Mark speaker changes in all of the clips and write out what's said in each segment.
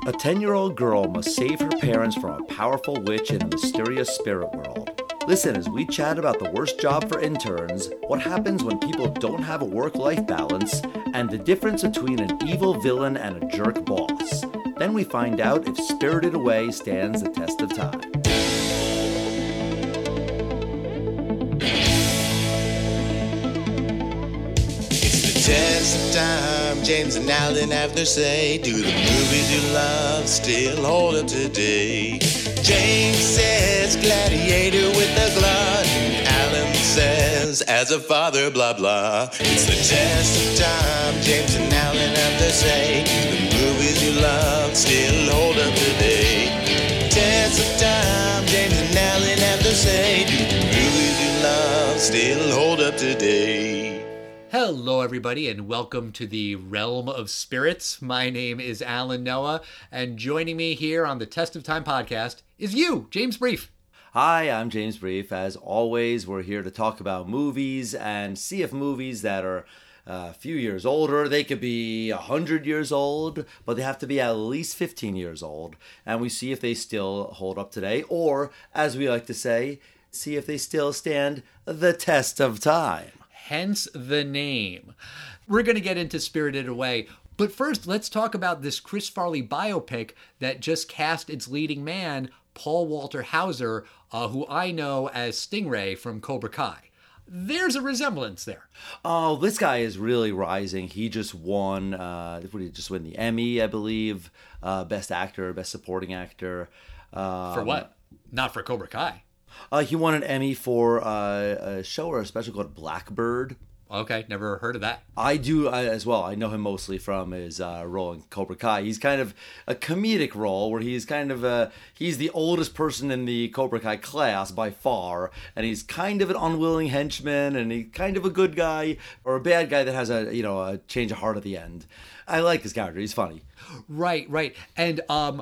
Speaker 1: A 10-year-old girl must save her parents from a powerful witch in a mysterious spirit world. Listen as we chat about the worst job for interns, what happens when people don't have a work-life balance, and the difference between an evil villain and a jerk boss. Then we find out if Spirited Away stands the test of time.
Speaker 2: Test of time, James and Alan have their say. Do the movies you love still hold up today? James says Gladiator with a glutton. Alan says as a father, blah blah. It's the test of time, James and Alan have their say. Do the movies you love still hold up today? Test of time, James and Alan have their say. Do the movies you love still hold up today?
Speaker 3: Hello, everybody, and welcome to the Realm of Spirits. My name is Alan Noah, and joining me here on the Test of Time podcast is you, James Brief.
Speaker 1: Hi, I'm James Brief. As always, we're here to talk about movies and see if movies that are a few years older, they could be 100 years old, but they have to be at least 15 years old. And we see if they still hold up today, or, as we like to say, see if they still stand the test of time.
Speaker 3: Hence the name. We're going to get into Spirited Away, but first let's talk about this Chris Farley biopic that just cast its leading man, Paul Walter Hauser, who I know as Stingray from Cobra Kai. There's a resemblance there.
Speaker 1: Oh, this guy is really rising. He just won, what did he just win? The Emmy, I believe. Best actor, best supporting actor.
Speaker 3: For what? Not for Cobra Kai.
Speaker 1: He won an Emmy for a show or a special called Blackbird.
Speaker 3: Okay, never heard of that.
Speaker 1: I do as well. I know him mostly from his role in Cobra Kai. He's kind of a comedic role where he's kind of he's the oldest person in the Cobra Kai class by far, and he's kind of an unwilling henchman, and he's kind of a good guy or a bad guy that has a change of heart at the end. I like his character. He's funny.
Speaker 3: Right. And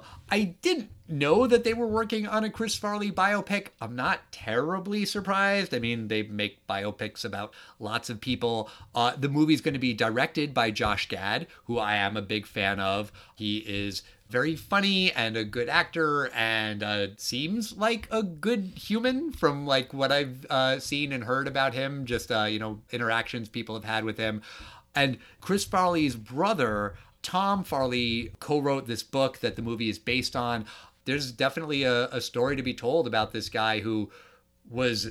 Speaker 3: I didn't know that they were working on a Chris Farley biopic. I'm not terribly surprised. I mean, they make biopics about lots of people. The movie's going to be directed by Josh Gad, who I am a big fan of. He is very funny and a good actor and seems like a good human from like what I've seen and heard about him, just interactions people have had with him. And Chris Farley's brother, Tom Farley, co-wrote this book that the movie is based on. There's definitely a story to be told about this guy who was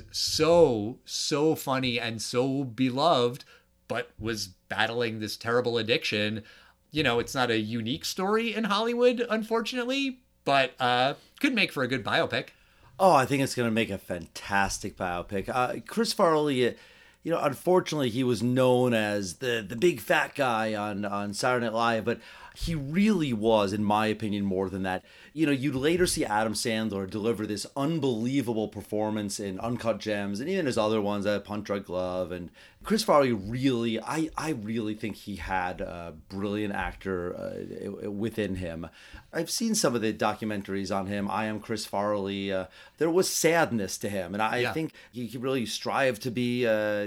Speaker 3: so funny and so beloved, but was battling this terrible addiction. You know, it's not a unique story in Hollywood, unfortunately, but could make for a good biopic.
Speaker 1: Oh, I think it's going to make a fantastic biopic. Chris Farley, unfortunately, he was known as the big fat guy on Saturday Night Live, but he really was, in my opinion, more than that. You'd later see Adam Sandler deliver this unbelievable performance in Uncut Gems, and even his other ones, Punch Drunk Love. And Chris Farley really, I really think he had a brilliant actor within him. I've seen some of the documentaries on him. I Am Chris Farley. There was sadness to him, and I think he really strived to be,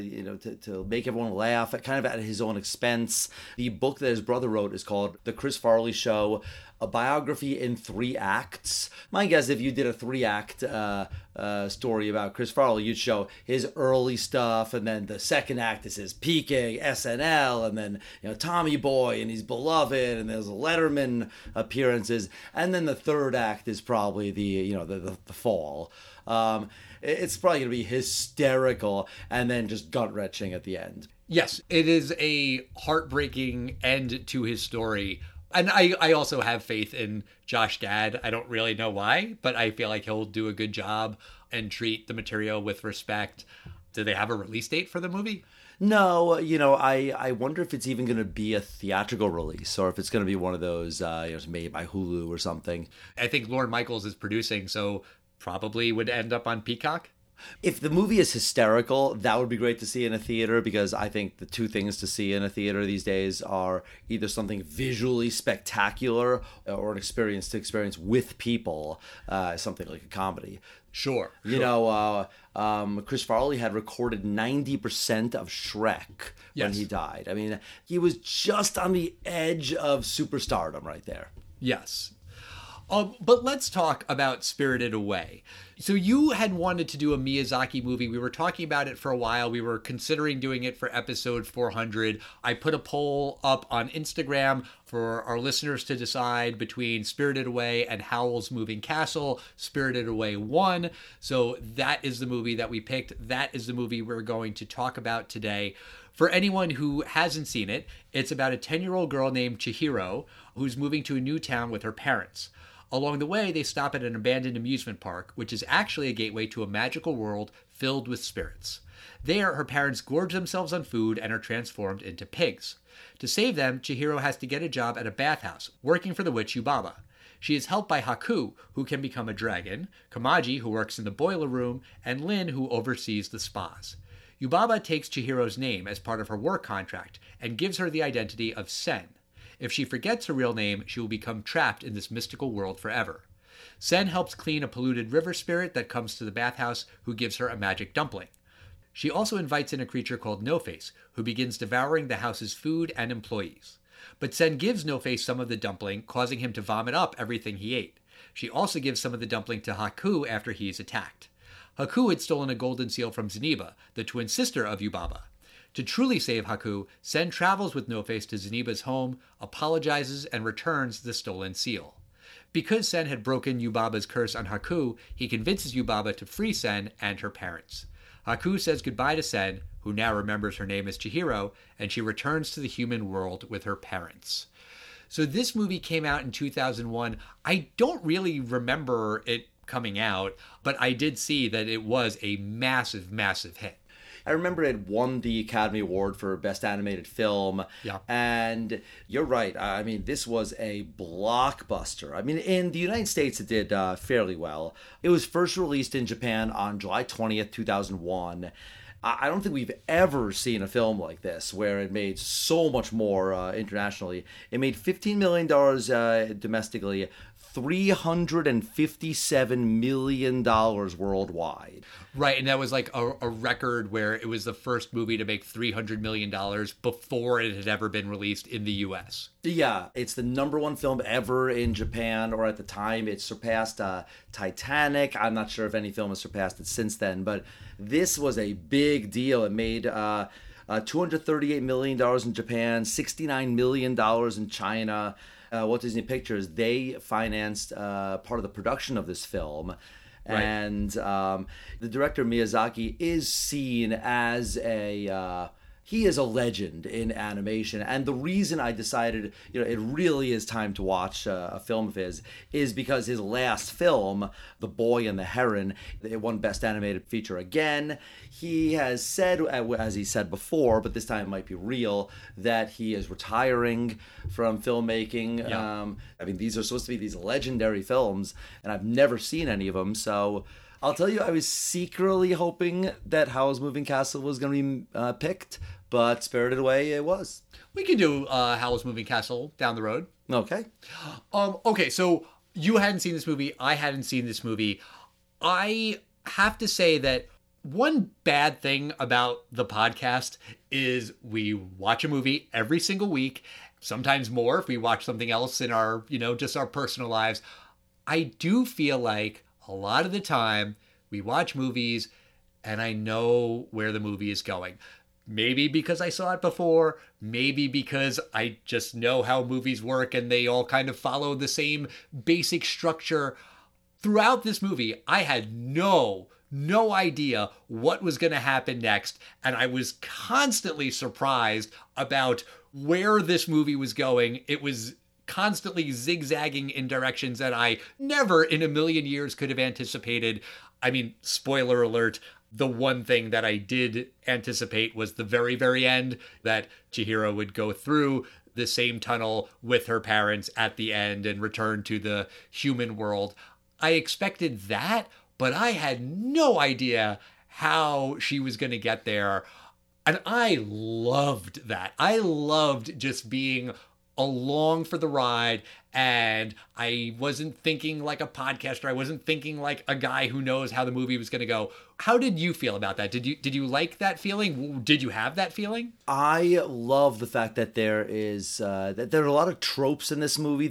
Speaker 1: to make everyone laugh, kind of at his own expense. The book that his brother wrote is called The Chris Farley Show, a biography in 3 acts. My guess, if you did a 3-act story about Chris Farley, you'd show his early stuff, and then the second act is his peaking, SNL, and then Tommy Boy, and he's beloved, and there's Letterman appearances, and then the third act is probably the fall. It's probably going to be hysterical, and then just gut-wrenching at the end.
Speaker 3: Yes, it is a heartbreaking end to his story. And I also have faith in Josh Gad. I don't really know why, but I feel like he'll do a good job and treat the material with respect. Do they have a release date for the movie?
Speaker 1: No, I wonder if it's even going to be a theatrical release or if it's going to be one of those made by Hulu or something.
Speaker 3: I think Lorne Michaels is producing, so probably would end up on Peacock.
Speaker 1: If the movie is hysterical, that would be great to see in a theater, because I think the two things to see in a theater these days are either something visually spectacular or an experience to experience with people, something like a comedy.
Speaker 3: Sure.
Speaker 1: Chris Farley had recorded 90% of Shrek when he died. I mean, he was just on the edge of superstardom right there.
Speaker 3: Yes. But let's talk about Spirited Away. So you had wanted to do a Miyazaki movie. We were talking about it for a while. We were considering doing it for episode 400. I put a poll up on Instagram for our listeners to decide between Spirited Away and Howl's Moving Castle. Spirited Away won. So that is the movie that we picked. That is the movie we're going to talk about today. For anyone who hasn't seen it, it's about a 10-year-old girl named Chihiro who's moving to a new town with her parents. Along the way, they stop at an abandoned amusement park, which is actually a gateway to a magical world filled with spirits. There, her parents gorge themselves on food and are transformed into pigs. To save them, Chihiro has to get a job at a bathhouse, working for the witch Yubaba. She is helped by Haku, who can become a dragon, Kamaji, who works in the boiler room, and Lin, who oversees the spas. Yubaba takes Chihiro's name as part of her work contract and gives her the identity of Sen. If she forgets her real name, she will become trapped in this mystical world forever. Sen helps clean a polluted river spirit that comes to the bathhouse, who gives her a magic dumpling. She also invites in a creature called No-Face, who begins devouring the house's food and employees. But Sen gives No-Face some of the dumpling, causing him to vomit up everything he ate. She also gives some of the dumpling to Haku after he is attacked. Haku had stolen a golden seal from Zeniba, the twin sister of Yubaba. To truly save Haku, Sen travels with No-Face to Zeniba's home, apologizes, and returns the stolen seal. Because Sen had broken Yubaba's curse on Haku, he convinces Yubaba to free Sen and her parents. Haku says goodbye to Sen, who now remembers her name as Chihiro, and she returns to the human world with her parents. So this movie came out in 2001. I don't really remember it coming out, but I did see that it was a massive, massive hit.
Speaker 1: I remember it won the Academy Award for Best Animated Film.
Speaker 3: Yeah.
Speaker 1: And you're right. I mean, this was a blockbuster. I mean, in the United States, it did fairly well. It was first released in Japan on July 20th, 2001. I don't think we've ever seen a film like this where it made so much more internationally. It made $15 million domestically, $357 million worldwide.
Speaker 3: Right, and that was like a record where it was the first movie to make $300 million before it had ever been released in the U.S.
Speaker 1: Yeah, it's the number one film ever in Japan, or at the time it surpassed Titanic. I'm not sure if any film has surpassed it since then, but this was a big deal. It made $238 million in Japan, $69 million in China. Walt Disney Pictures, they financed part of the production of this film. Right. And the director Miyazaki is seen as he is a legend in animation. And the reason I decided, it really is time to watch a film of his is because his last film, The Boy and the Heron, it won Best Animated Feature again. He has said, as he said before, but this time it might be real, that he is retiring from filmmaking.
Speaker 3: Yeah.
Speaker 1: I mean, these are supposed to be these legendary films, and I've never seen any of them, so I'll tell you, I was secretly hoping that Howl's Moving Castle was going to be picked, but Spirited Away it was.
Speaker 3: We can do Howl's Moving Castle down the road.
Speaker 1: Okay.
Speaker 3: Okay, so you hadn't seen this movie. I hadn't seen this movie. I have to say that one bad thing about the podcast is we watch a movie every single week, sometimes more if we watch something else in our, just our personal lives. I do feel like a lot of the time we watch movies and I know where the movie is going. Maybe because I saw it before, maybe because I just know how movies work and they all kind of follow the same basic structure. Throughout this movie, I had no idea what was going to happen next, and I was constantly surprised about where this movie was going. It was constantly zigzagging in directions that I never in a million years could have anticipated. I mean, spoiler alert, the one thing that I did anticipate was the very, very end, that Chihiro would go through the same tunnel with her parents at the end and return to the human world. I expected that, but I had no idea how she was going to get there. And I loved that. I loved just being along for the ride, and I wasn't thinking like a podcaster. I wasn't thinking like a guy who knows how the movie was going to go. How did you feel about that? Did you like that feeling? Did you have that feeling?
Speaker 1: I love the fact that there are a lot of tropes in this movie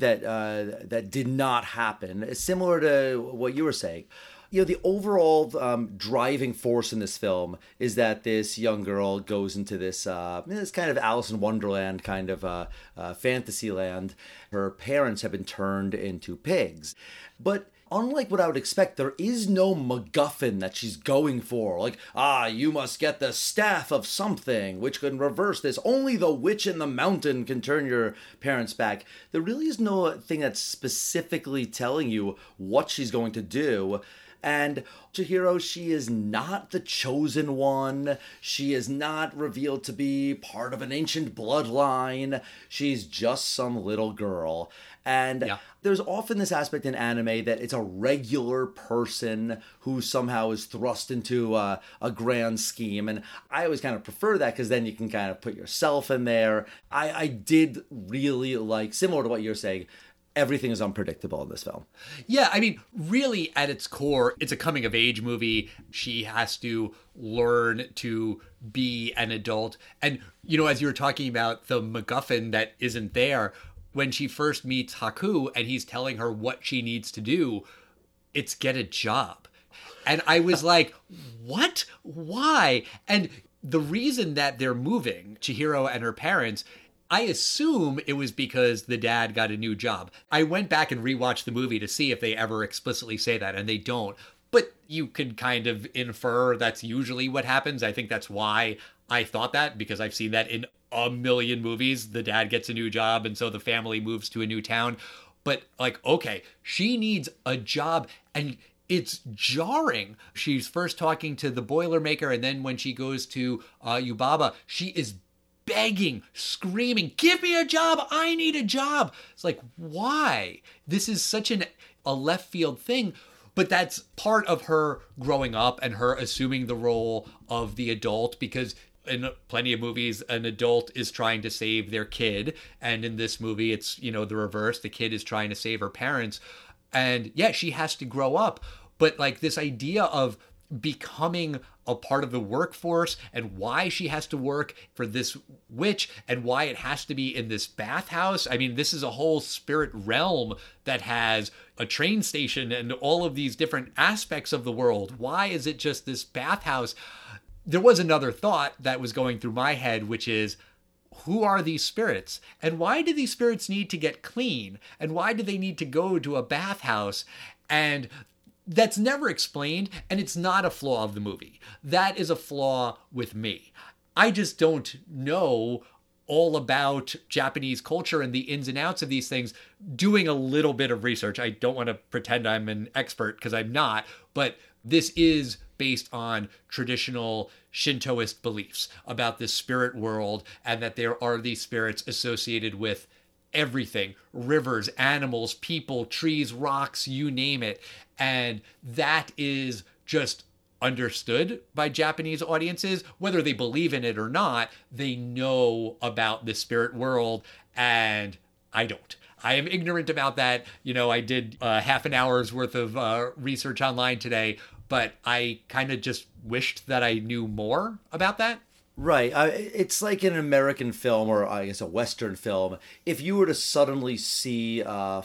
Speaker 1: that did not happen. Similar to what you were saying. You know, the overall driving force in this film is that this young girl goes into this kind of Alice in Wonderland kind of fantasy land. Her parents have been turned into pigs. But unlike what I would expect, there is no MacGuffin that she's going for. Like, you must get the staff of something, which can reverse this. Only the witch in the mountain can turn your parents back. There really is no thing that's specifically telling you what she's going to do. And Chihiro, she is not the chosen one. She is not revealed to be part of an ancient bloodline. She's just some little girl. And there's often this aspect in anime that it's a regular person who somehow is thrust into a grand scheme. And I always kind of prefer that because then you can kind of put yourself in there. I did really like, similar to what you're saying, everything is unpredictable in this film.
Speaker 3: Yeah, I mean, really at its core, it's a coming of age movie. She has to learn to be an adult. And, you know, as you were talking about the MacGuffin that isn't there, when she first meets Haku and he's telling her what she needs to do, it's get a job. And I was like, what? Why? And the reason that they're moving, Chihiro and her parents, I assume it was because the dad got a new job. I went back and rewatched the movie to see if they ever explicitly say that, and they don't. But you can kind of infer that's usually what happens. I think that's why I thought that, because I've seen that in a million movies. The dad gets a new job, and so the family moves to a new town. But, like, okay, she needs a job, and it's jarring. She's first talking to the Boilermaker, and then when she goes to Yubaba, she is begging, screaming, give me a job, I need a job. It's like, why? This is such a left field thing, but that's part of her growing up and her assuming the role of the adult, because in plenty of movies, an adult is trying to save their kid, and in this movie, it's, you know, the reverse. The kid is trying to save her parents, and yeah, she has to grow up, but like this idea of becoming a part of the workforce and why she has to work for this witch and why it has to be in this bathhouse. I mean, this is a whole spirit realm that has a train station and all of these different aspects of the world. Why is it just this bathhouse? There was another thought that was going through my head, which is, who are these spirits? And why do these spirits need to get clean? And why do they need to go to a bathhouse? And that's never explained, and it's not a flaw of the movie. That is a flaw with me. I just don't know all about Japanese culture and the ins and outs of these things. Doing a little bit of research, I don't want to pretend I'm an expert because I'm not, but this is based on traditional Shintoist beliefs about this spirit world, and that there are these spirits associated with everything: rivers, animals, people, trees, rocks, you name it. And that is just understood by Japanese audiences. Whether they believe in it or not, they know about the spirit world, and I don't. I am ignorant about that. You know, I did half an hour's worth of research online today, but I kind of just wished that I knew more about that.
Speaker 1: Right. It's like an American film, or I guess a Western film. If you were to suddenly see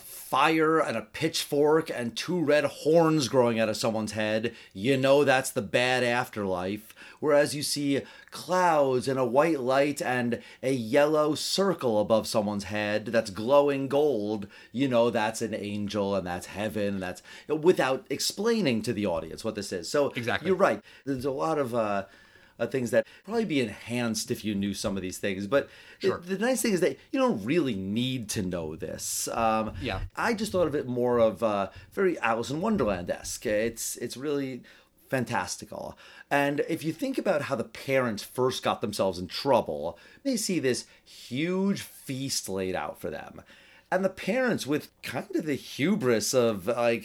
Speaker 1: fire and a pitchfork and two red horns growing out of someone's head, you know that's the bad afterlife. Whereas you see clouds and a white light and a yellow circle above someone's head that's glowing gold, you know that's an angel and that's heaven. And that's without explaining to the audience what this is. So
Speaker 3: exactly.
Speaker 1: You're right. There's a lot of things that probably be enhanced if you knew some of these things. But
Speaker 3: sure.
Speaker 1: The nice thing is that you don't really need to know this.
Speaker 3: Yeah.
Speaker 1: I just thought of it more of very Alice in Wonderland-esque. It's really fantastical. And if you think about how the parents first got themselves in trouble, they see this huge feast laid out for them. And the parents, with kind of the hubris of like,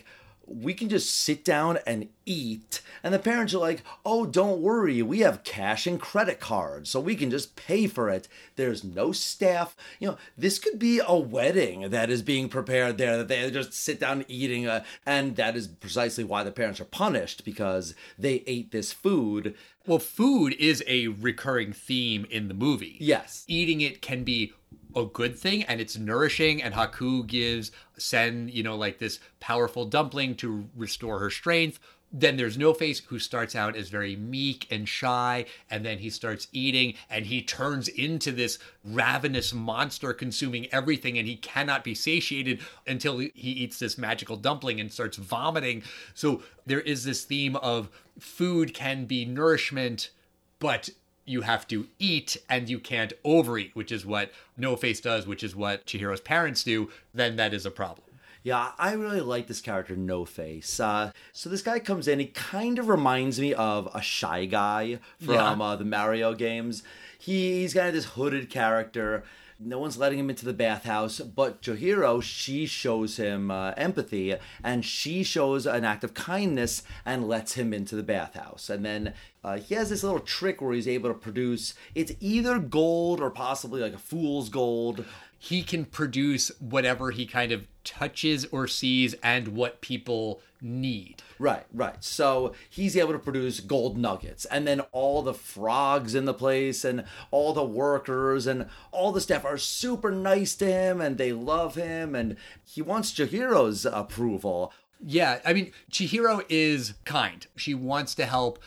Speaker 1: we can just sit down and eat. And the parents are like, oh, don't worry, we have cash and credit cards, so we can just pay for it. There's no staff. This could be a wedding that is being prepared there, that they just sit down eating. And that is precisely why the parents are punished, because they ate this food.
Speaker 3: Well, food is a recurring theme in the movie.
Speaker 1: Yes.
Speaker 3: Eating it can be a good thing, and it's nourishing, and Haku gives Sen, like this powerful dumpling to restore her strength. Then there's No Face, who starts out as very meek and shy, and then he starts eating, and he turns into this ravenous monster consuming everything, and he cannot be satiated until he eats this magical dumpling and starts vomiting. So there is this theme of food can be nourishment, but you have to eat and you can't overeat, which is what No Face does, which is what Chihiro's parents do. Then that is a problem.
Speaker 1: Yeah, I really like this character, No Face. So this guy comes in, he kind of reminds me of a Shy Guy from the Mario games. He's kind of this hooded character. No one's letting him into the bathhouse, but Chihiro, she shows him empathy, and she shows an act of kindness and lets him into the bathhouse. And then he has this little trick where he's able to produce, it's either gold or possibly like a fool's gold.
Speaker 3: He can produce whatever he kind of touches or sees and what people need.
Speaker 1: Right. So he's able to produce gold nuggets, and then all the frogs in the place and all the workers and all the staff are super nice to him, and they love him, and he wants Chihiro's approval.
Speaker 3: Yeah, I mean, Chihiro is kind. She wants to help.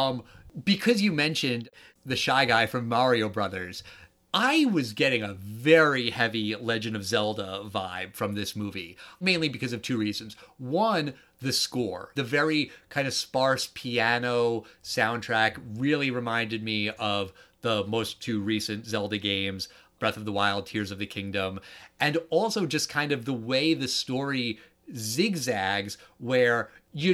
Speaker 3: Because you mentioned the Shy Guy from Mario Brothers, I was getting a very heavy Legend of Zelda vibe from this movie, mainly because of two reasons. One, the score. The very kind of sparse piano soundtrack really reminded me of the most two recent Zelda games, Breath of the Wild, Tears of the Kingdom, and also just kind of the way the story zigzags, where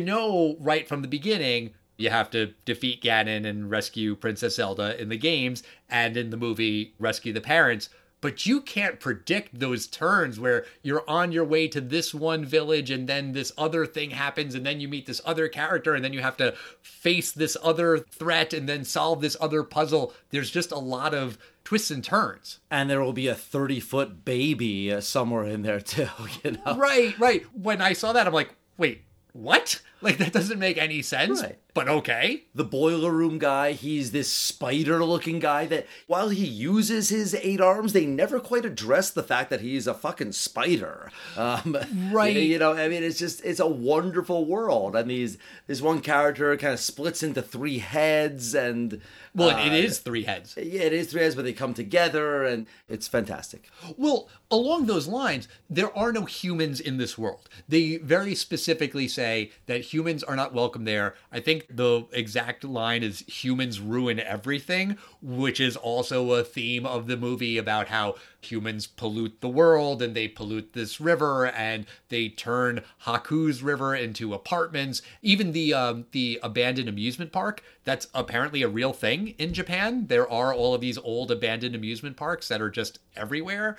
Speaker 3: right from the beginning, you have to defeat Ganon and rescue Princess Zelda in the games, and in the movie, rescue the parents. But you can't predict those turns where you're on your way to this one village and then this other thing happens and then you meet this other character and then you have to face this other threat and then solve this other puzzle. There's just a lot of twists and turns.
Speaker 1: And there will be a 30-foot baby somewhere in there too,
Speaker 3: Right. When I saw that, I'm like, wait, what? Like, that doesn't make any sense,
Speaker 1: right.
Speaker 3: But okay.
Speaker 1: The boiler room guy, he's this spider-looking guy that, while he uses his 8 arms, they never quite address the fact that he's a fucking spider.
Speaker 3: Right.
Speaker 1: It's a wonderful world. And this one character kind of splits into 3 heads, and...
Speaker 3: Well, it is 3 heads.
Speaker 1: Yeah, it is 3 heads, but they come together, and it's fantastic.
Speaker 3: Well, along those lines, there are no humans in this world. They very specifically say that humans are not welcome there. I think the exact line is humans ruin everything, which is also a theme of the movie about how humans pollute the world and they pollute this river and they turn Haku's river into apartments. Even the abandoned amusement park, that's apparently a real thing in Japan. There are all of these old abandoned amusement parks that are just everywhere.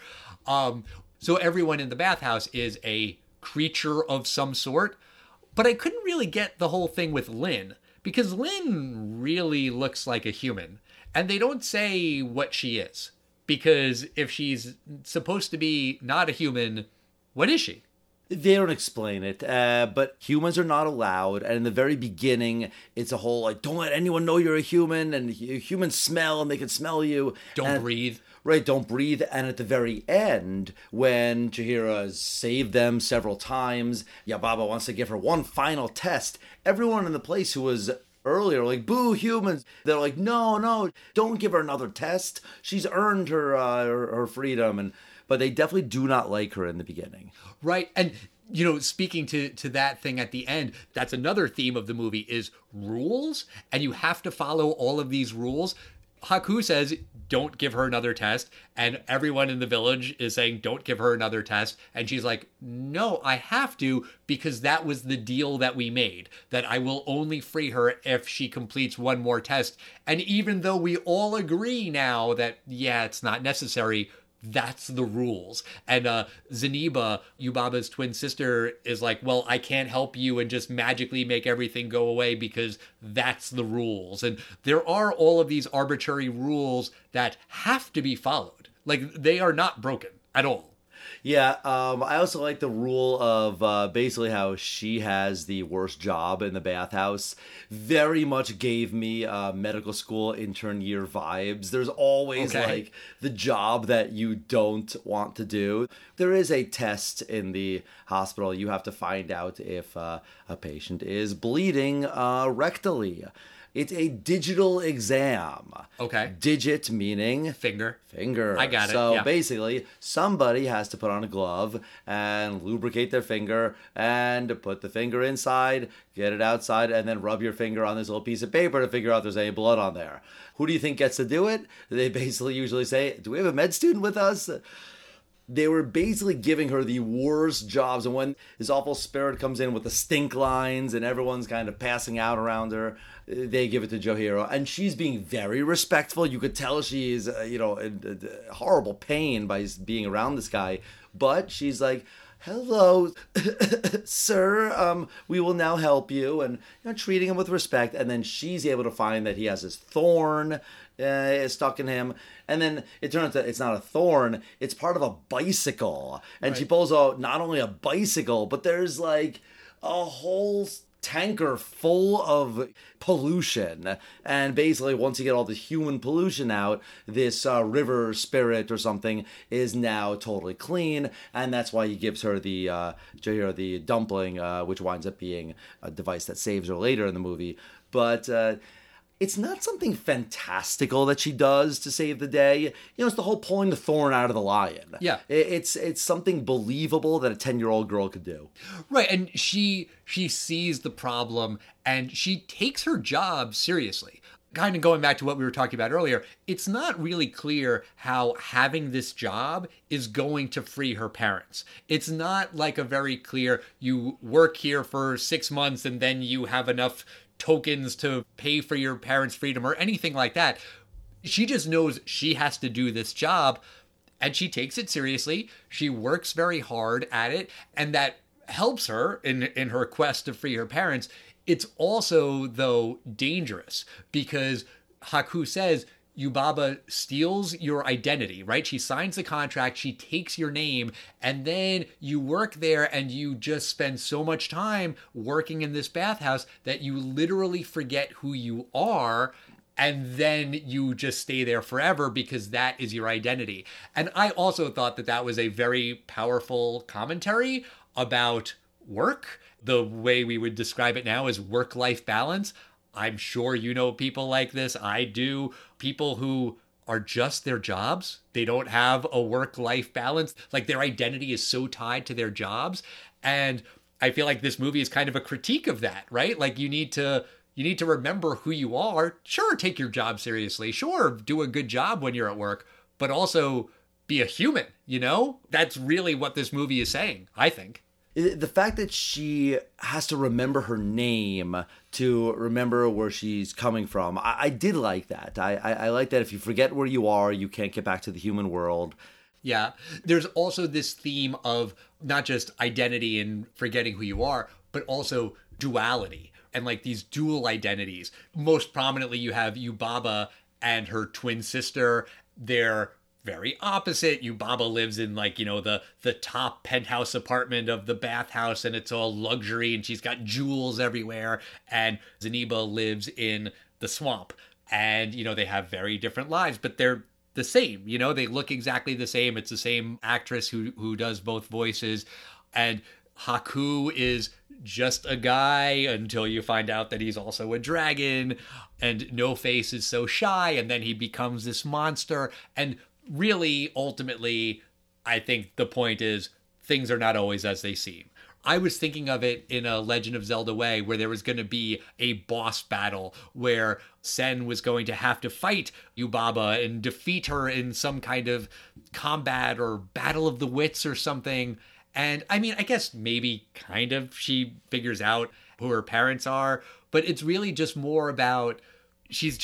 Speaker 3: So everyone in the bathhouse is a creature of some sort. But I couldn't really get the whole thing with Lynn, because Lynn really looks like a human, and they don't say what she is. Because if she's supposed to be not a human, what is she?
Speaker 1: They don't explain it, but humans are not allowed. And in the very beginning, it's a whole, like, don't let anyone know you're a human, and humans smell, and they can smell you.
Speaker 3: Don't breathe.
Speaker 1: Right, don't breathe. And at the very end, when Chihiro has saved them several times, Yubaba wants to give her one final test. Everyone in the place who was earlier like, boo, humans. They're like, no, don't give her another test. She's earned her freedom. But they definitely do not like her in the beginning.
Speaker 3: Right, and... speaking to that thing at the end, that's another theme of the movie is rules, and you have to follow all of these rules. Haku says, don't give her another test, and everyone in the village is saying, don't give her another test, and she's like, no, I have to, because that was the deal that we made, that I will only free her if she completes one more test. And even though we all agree now that, yeah, it's not necessary, that's the rules. And Zeniba, Yubaba's twin sister, is like, well, I can't help you and just magically make everything go away because that's the rules. And there are all of these arbitrary rules that have to be followed. Like, they are not broken at all.
Speaker 1: Yeah, I also like the rule of basically how she has the worst job in the bathhouse. Very much gave me medical school intern year vibes. There's always like the job that you don't want to do. There is a test in the hospital. You have to find out if a patient is bleeding rectally. It's a digital exam.
Speaker 3: Okay.
Speaker 1: Digit meaning
Speaker 3: Finger.
Speaker 1: Finger.
Speaker 3: I got it.
Speaker 1: So
Speaker 3: yeah.
Speaker 1: basically, somebody has to put on a glove and lubricate their finger and put the finger inside, get it outside, and then rub your finger on this little piece of paper to figure out if there's any blood on there. Who do you think gets to do it? They basically usually say, do we have a med student with us? They were basically giving her the worst jobs. And when this awful spirit comes in with the stink lines and everyone's kind of passing out around her, they give it to Johiro. And she's being very respectful. You could tell she's, in horrible pain by being around this guy. But she's like, hello, sir, we will now help you. And treating him with respect. And then she's able to find that he has this thorn stuck in him. And then it turns out it's not a thorn, it's part of a bicycle. And she pulls out not only a bicycle, but there's like a whole tanker full of pollution. And basically, once you get all the human pollution out, this river spirit or something is now totally clean. And that's why he gives her the dumpling, which winds up being a device that saves her later in the movie. But it's not something fantastical that she does to save the day. It's the whole pulling the thorn out of the lion.
Speaker 3: Yeah.
Speaker 1: It's something believable that a 10-year-old girl could do.
Speaker 3: Right, and she sees the problem and she takes her job seriously. Kind of going back to what we were talking about earlier, it's not really clear how having this job is going to free her parents. It's not like a very clear, you work here for 6 months and then you have enough tokens to pay for your parents' freedom or anything like that. She just knows she has to do this job and she takes it seriously. She works very hard at it, and that helps her in her quest to free her parents. It's also, though, dangerous because Haku says Yubaba steals your identity, right? She signs the contract, she takes your name, and then you work there and you just spend so much time working in this bathhouse that you literally forget who you are, and then you just stay there forever because that is your identity. And I also thought that that was a very powerful commentary about work. The way we would describe it now is work-life balance. I'm sure you know people like this. I do. People who are just their jobs. They don't have a work-life balance. Like, their identity is so tied to their jobs. And I feel like this movie is kind of a critique of that, right? Like, you need to remember who you are. Sure, take your job seriously. Sure, do a good job when you're at work. But also be a human, That's really what this movie is saying, I think.
Speaker 1: The fact that she has to remember her name to remember where she's coming from, I did like that. I like that if you forget where you are, you can't get back to the human world.
Speaker 3: Yeah. There's also this theme of not just identity and forgetting who you are, but also duality and like these dual identities. Most prominently, you have Yubaba and her twin sister. They're very opposite. Yubaba lives in the top penthouse apartment of the bathhouse and it's all luxury and she's got jewels everywhere. And Zeniba lives in the swamp and, they have very different lives, but they're the same. They look exactly the same. It's the same actress who does both voices. And Haku is just a guy until you find out that he's also a dragon, and No Face is so shy and then he becomes this monster. And really, ultimately, I think the point is things are not always as they seem. I was thinking of it in a Legend of Zelda way where there was going to be a boss battle where Sen was going to have to fight Yubaba and defeat her in some kind of combat or battle of the wits or something. And I mean, I guess maybe kind of she figures out who her parents are, but it's really just more about she's just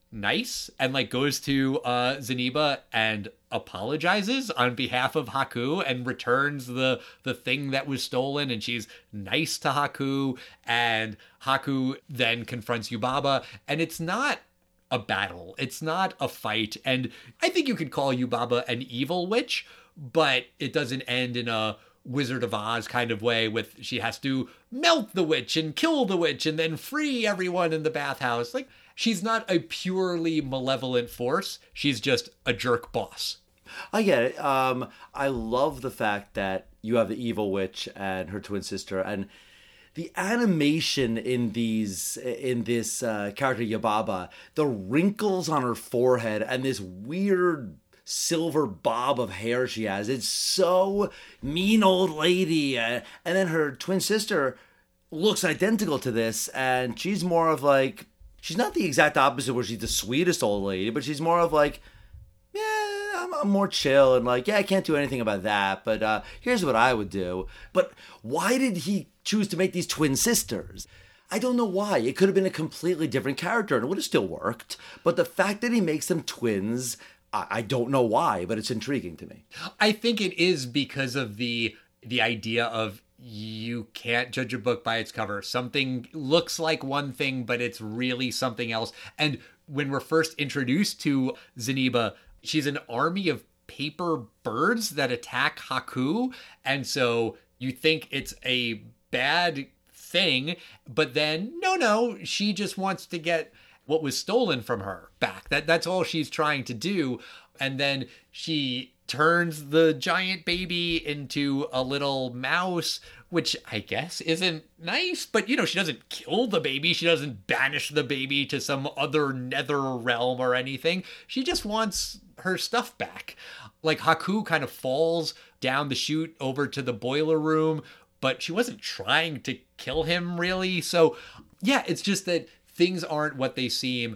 Speaker 3: nice and like goes to Zeniba and apologizes on behalf of Haku and returns the thing that was stolen, and she's nice to Haku, and Haku then confronts Yubaba, and it's not a battle, it's not a fight, and I think you could call Yubaba an evil witch, but it doesn't end in a Wizard of Oz kind of way with she has to melt the witch and kill the witch and then free everyone in the bathhouse. Like, she's not a purely malevolent force. She's just a jerk boss.
Speaker 1: I get it. I love the fact that you have the evil witch and her twin sister, and the animation in this character Yubaba, the wrinkles on her forehead and this weird silver bob of hair she has. It's so mean old lady. And then her twin sister looks identical to this, and she's more of like, she's not the exact opposite where she's the sweetest old lady, but she's more of like, yeah, I'm more chill and like, yeah, I can't do anything about that, but here's what I would do. But why did he choose to make these twin sisters? I don't know why. It could have been a completely different character and it would have still worked. But the fact that he makes them twins, I don't know why, but it's intriguing to me.
Speaker 3: I think it is because of the idea of you can't judge a book by its cover. Something looks like one thing, but it's really something else. And when we're first introduced to Zeniba, she's an army of paper birds that attack Haku. And so you think it's a bad thing, but then no, she just wants to get what was stolen from her back. That's all she's trying to do. And then she turns the giant baby into a little mouse, which I guess isn't nice, but she doesn't kill the baby. She doesn't banish the baby to some other nether realm or anything. She just wants her stuff back. Like, Haku kind of falls down the chute over to the boiler room, but she wasn't trying to kill him really. So yeah, it's just that things aren't what they seem.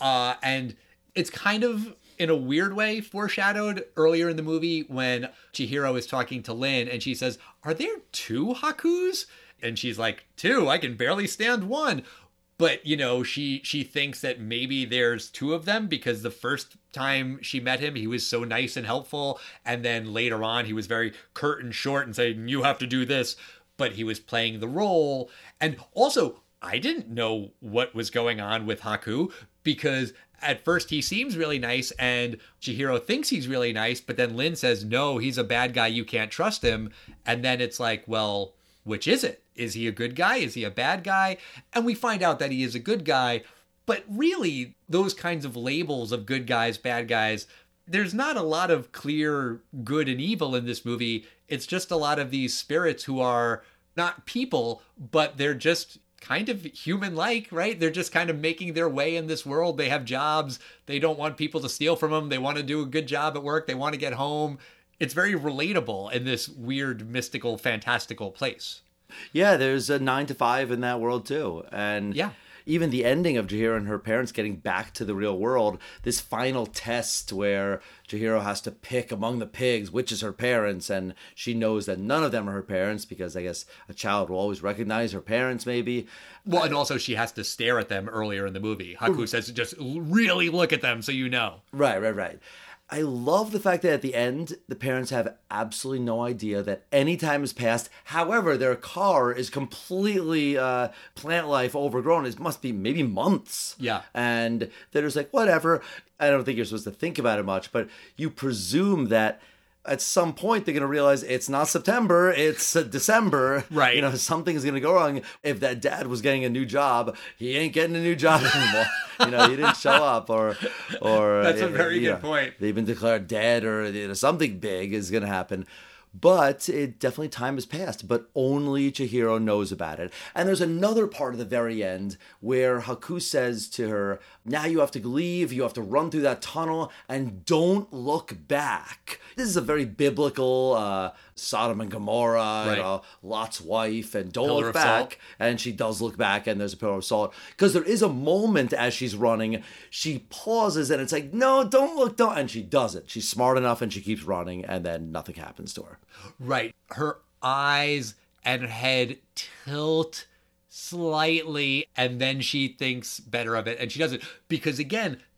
Speaker 3: And it's kind of, in a weird way, foreshadowed earlier in the movie when Chihiro is talking to Lin and she says, "Are there 2 Hakus?" And she's like, 2? I can barely stand one. But, she thinks that maybe there's 2 of them because the first time she met him, he was so nice and helpful. And then later on, he was very curt and short and saying, "You have to do this." But he was playing the role. And also, I didn't know what was going on with Haku because at first he seems really nice and Chihiro thinks he's really nice, but then Lin says, "No, he's a bad guy. You can't trust him." And then it's like, well, which is it? Is he a good guy? Is he a bad guy? And we find out that he is a good guy. But really, those kinds of labels of good guys, bad guys, there's not a lot of clear good and evil in this movie. It's just a lot of these spirits who are not people, but they're just kind of human-like, right? They're just kind of making their way in this world. They have jobs. They don't want people to steal from them. They want to do a good job at work. They want to get home. It's very relatable in this weird, mystical, fantastical place.
Speaker 1: Yeah, there's a 9 to 5 in that world too. And
Speaker 3: yeah,
Speaker 1: even the ending of Chihiro and her parents getting back to the real world, this final test where Chihiro has to pick among the pigs which is her parents, and she knows that none of them are her parents because I guess a child will always recognize her parents maybe.
Speaker 3: Well, and also she has to stare at them earlier in the movie. Haku says, "Just really look at them so you know." Right.
Speaker 1: I love the fact that at the end, the parents have absolutely no idea that any time has passed. However, their car is completely plant life overgrown. It must be maybe months.
Speaker 3: Yeah.
Speaker 1: And they're just like, whatever. I don't think you're supposed to think about it much, but you presume that at some point they're going to realize it's not September, it's December.
Speaker 3: Right.
Speaker 1: Something's going to go wrong. If that dad was getting a new job, he ain't getting a new job anymore. He didn't show up or
Speaker 3: that's a very good point.
Speaker 1: They've been declared dead or something big is going to happen. But it definitely time has passed, but only Chihiro knows about it. And there's another part of the very end where Haku says to her, "Now you have to leave, you have to run through that tunnel, and don't look back." This is a very biblical Sodom and Gomorrah,
Speaker 3: right.
Speaker 1: Lot's wife, and don't
Speaker 3: Pillar
Speaker 1: look
Speaker 3: of
Speaker 1: back.
Speaker 3: salt.
Speaker 1: And she does look back, and there's a pillar of salt. Because there is a moment as she's running, she pauses, and it's like, no, don't look, don't. And she does it. She's smart enough, and she keeps running, and then nothing happens to her.
Speaker 3: Right. Her eyes and head tilt slightly, and then she thinks better of it, and she does it. Because again,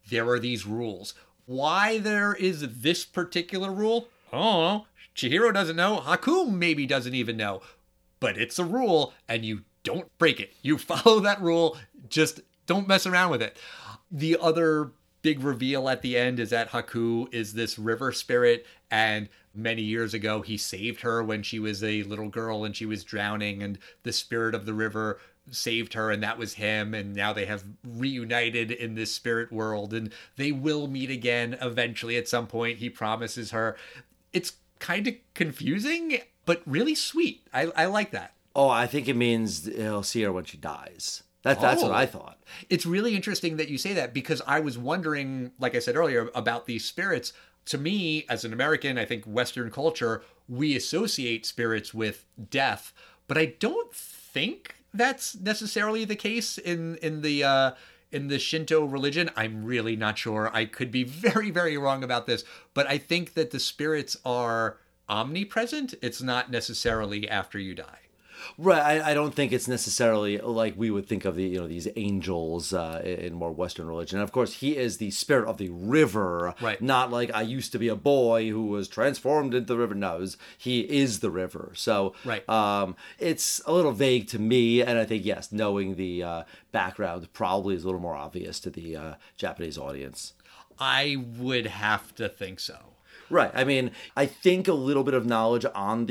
Speaker 3: there are these rules. Why there is this particular rule? I don't know. Chihiro doesn't know. Haku maybe doesn't even know. But it's a rule, and you don't break it. You follow that rule. Just don't mess around with it. The other big reveal at the end is that Haku is this river spirit, and many years ago he saved her when she was a little girl and she was drowning, and the spirit of the river saved her, and that was him, and now they have reunited in this spirit world, and they will meet again eventually at some point, he promises her. It's kind of confusing, but really sweet. I like that.
Speaker 1: Oh, I think it means he'll see her when she dies. That's what I thought.
Speaker 3: It's really interesting that you say that, because I was wondering, like I said earlier, about these spirits. To me, as an American, I think Western culture, we associate spirits with death, but I don't think that's necessarily the case in the Shinto religion. I'm really not sure. I could be very, very wrong about this, but I think that the spirits are omnipresent. It's not necessarily after you die.
Speaker 1: Right, I don't think it's necessarily like we would think of these angels in more Western religion. And of course, he is the spirit of the river,
Speaker 3: right?
Speaker 1: Not like I used to be a boy who was transformed into the river. No, he is the river. So,
Speaker 3: right.
Speaker 1: It's a little vague to me, and I think yes, knowing the background probably is a little more obvious to the Japanese audience.
Speaker 3: I would have to think so.
Speaker 1: Right. I mean, I think a little bit of knowledge on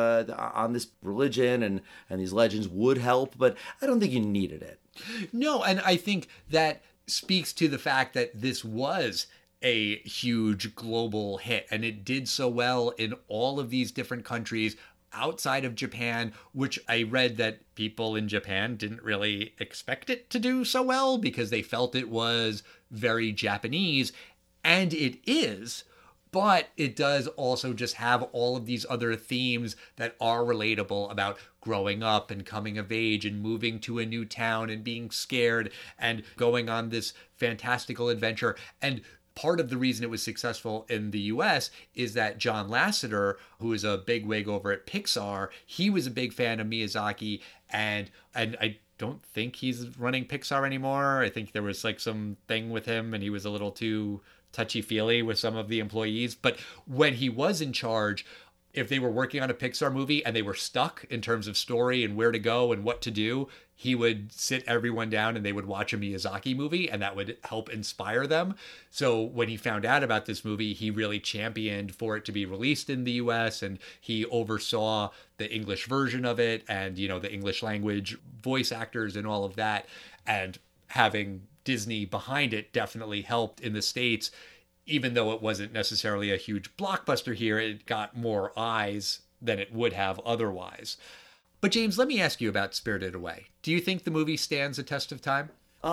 Speaker 1: on this religion and these legends would help, but I don't think you needed it.
Speaker 3: No, and I think that speaks to the fact that this was a huge global hit, and it did so well in all of these different countries outside of Japan, which I read that people in Japan didn't really expect it to do so well because they felt it was very Japanese, and it is. But it does also just have all of these other themes that are relatable about growing up and coming of age and moving to a new town and being scared and going on this fantastical adventure. And part of the reason it was successful in the US is that John Lasseter, who is a bigwig over at Pixar, he was a big fan of Miyazaki, and I don't think he's running Pixar anymore. I think there was like some thing with him and he was a little too touchy-feely with some of the employees. But when he was in charge, if they were working on a Pixar movie and they were stuck in terms of story and where to go and what to do, he would sit everyone down and they would watch a Miyazaki movie, and that would help inspire them. So when he found out about this movie, he really championed for it to be released in the US, and he oversaw the English version of it and, the English language voice actors and all of that. And having Disney behind it definitely helped in the States. Even though it wasn't necessarily a huge blockbuster here, it got more eyes than it would have otherwise. But James, let me ask you about Spirited Away. Do you think the movie stands a test of time?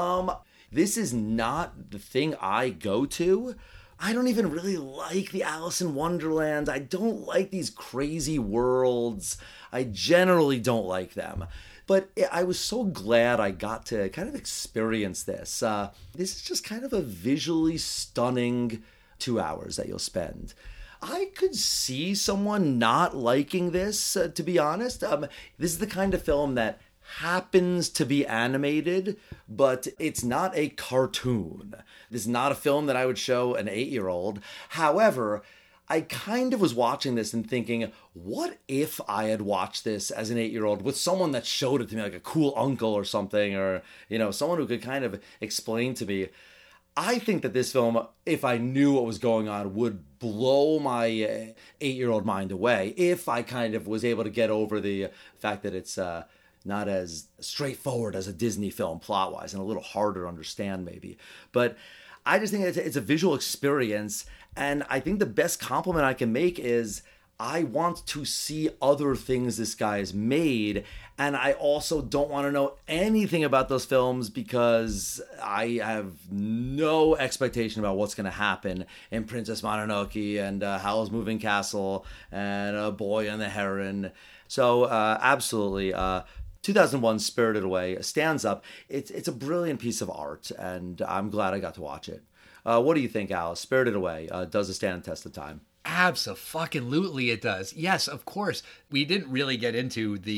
Speaker 1: This is not the thing I go to. I don't even really like the Alice in Wonderland. I don't like these crazy worlds. I generally don't like them. But I was so glad I got to kind of experience this. This is just kind of a visually stunning 2 hours that you'll spend. I could see someone not liking this, to be honest. This is the kind of film that happens to be animated, but it's not a cartoon. This is not a film that I would show an 8-year-old. However, I kind of was watching this and thinking, what if I had watched this as an 8-year-old with someone that showed it to me, like a cool uncle or something, or, someone who could kind of explain to me. I think that this film, if I knew what was going on, would blow my 8-year-old mind away if I kind of was able to get over the fact that it's not as straightforward as a Disney film plot-wise and a little harder to understand maybe. But I just think it's a visual experience, and I think the best compliment I can make is I want to see other things this guy has made, and I also don't want to know anything about those films because I have no expectation about what's going to happen in Princess Mononoke and Howl's Moving Castle and A Boy and the Heron. So absolutely, 2001 Spirited Away stands up. It's a brilliant piece of art, and I'm glad I got to watch it. What do you think, Alice? Spirited Away, does it stand the test of time?
Speaker 3: Abso-fucking-lutely it does. Yes, of course. We didn't really get into the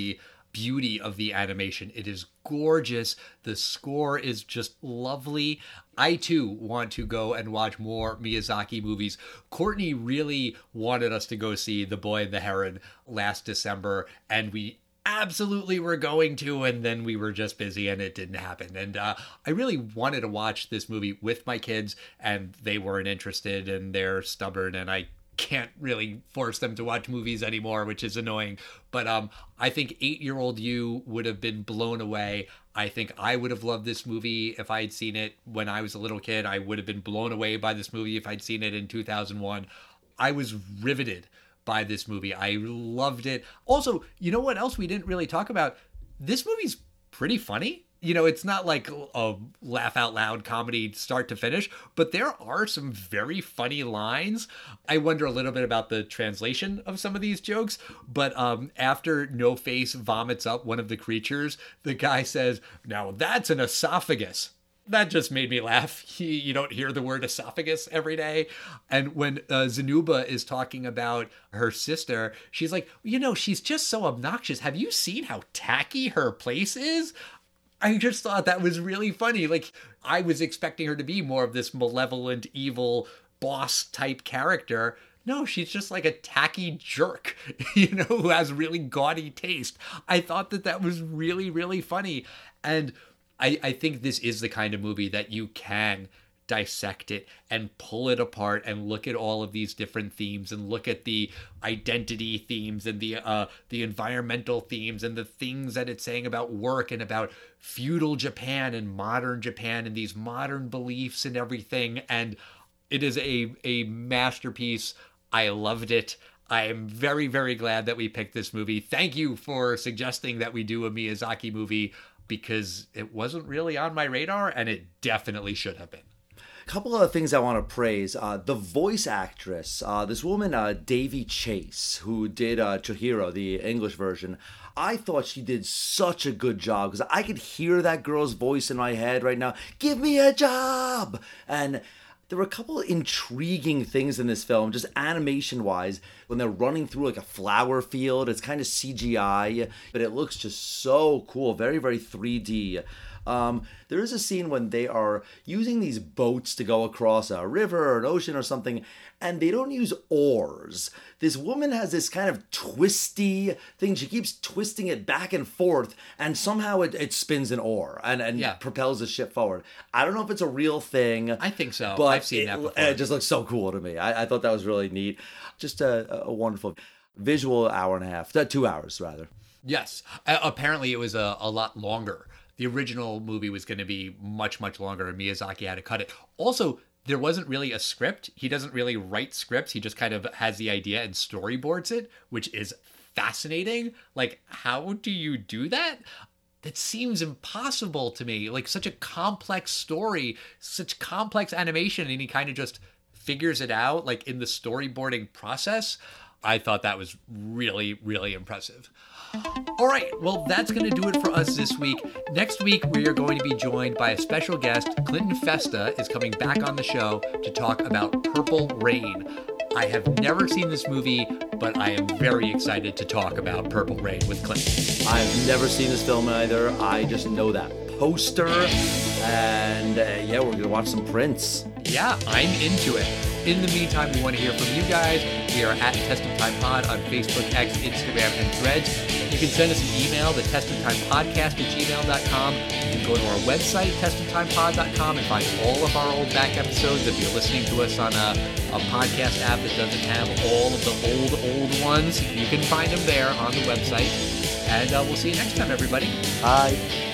Speaker 3: beauty of the animation. It is gorgeous. The score is just lovely. I too want to go and watch more Miyazaki movies. Courtney really wanted us to go see The Boy and the Heron last December, and we absolutely were going to, and then we were just busy and it didn't happen. And I really wanted to watch this movie with my kids, and they weren't interested, and they're stubborn, and I can't really force them to watch movies anymore, which is annoying. But I think 8-year-old you would have been blown away. I think I would have loved this movie if I had seen it when I was a little kid. I would have been blown away by this movie if I'd seen it in 2001. I was riveted by this movie. I loved it. Also, you know what else we didn't really talk about? This movie's pretty funny. You know, it's not like a laugh out loud comedy start to finish, but there are some very funny lines. I wonder a little bit about the translation of some of these jokes, but after No Face vomits up one of the creatures, the guy says, "Now that's an esophagus." That just made me laugh. You don't hear the word esophagus every day. And when Zanuba is talking about her sister, she's like, you know, she's just so obnoxious. Have you seen how tacky her place is? I just thought that was really funny. Like, I was expecting her to be more of this malevolent, evil boss type character. No, she's just like a tacky jerk, you know, who has really gaudy taste. I thought that was really, really funny. And I think this is the kind of movie that you can dissect it and pull it apart and look at all of these different themes and look at the identity themes and the environmental themes and the things that it's saying about work and about feudal Japan and modern Japan and these modern beliefs and everything. And it is a masterpiece. I loved it. I am very, very glad that we picked this movie. Thank you for suggesting that we do a Miyazaki movie, because it wasn't really on my radar, and it definitely should have been.
Speaker 1: A couple of things I want to praise. The voice actress, this woman, Davy Chase, who did Chihiro, the English version, I thought she did such a good job, because I could hear that girl's voice in my head right now. Give me a job! And there were a couple of intriguing things in this film, just animation-wise. When they're running through like a flower field, it's kind of CGI, but it looks just so cool. Very, very 3D. There is a scene when they are using these boats to go across a river or an ocean or something, and they don't use oars. This woman has this kind of twisty thing. She keeps twisting it back and forth, and somehow it spins an oar and propels the ship forward. I don't know if it's a real thing.
Speaker 3: I think so.
Speaker 1: But
Speaker 3: I've seen that before.
Speaker 1: It just looks so cool to me. I thought that was really neat. Just a wonderful visual hour and a half. 2 hours, rather.
Speaker 3: Yes. Apparently it was a lot longer. The original movie was going to be much, much longer, and Miyazaki had to cut it. Also, there wasn't really a script. He doesn't really write scripts. He just kind of has the idea and storyboards it, which is fascinating. Like, how do you do that? That seems impossible to me. Like, such a complex story, such complex animation, and he kind of just figures it out, like, in the storyboarding process. I thought that was really, really impressive. All right, well, that's going to do it for us this week. Next week, we are going to be joined by a special guest. Clinton Festa is coming back on the show to talk about Purple Rain. I have never seen this movie, but I am very excited to talk about Purple Rain with Clinton.
Speaker 1: I've never seen this film either. I just know that poster, and we're going to watch some Prince.
Speaker 3: Yeah, I'm into it. In the meantime, we want to hear from you guys. We are at Testing Time Pod on Facebook, X, Instagram, and Threads. You can send us an email to testingtimepodcast@gmail.com. You can go to our website, testingtimepod.com, and find all of our old back episodes. If you're listening to us on a podcast app that doesn't have all of the old ones, you can find them there on the website. And we'll see you next time, everybody.
Speaker 1: Bye.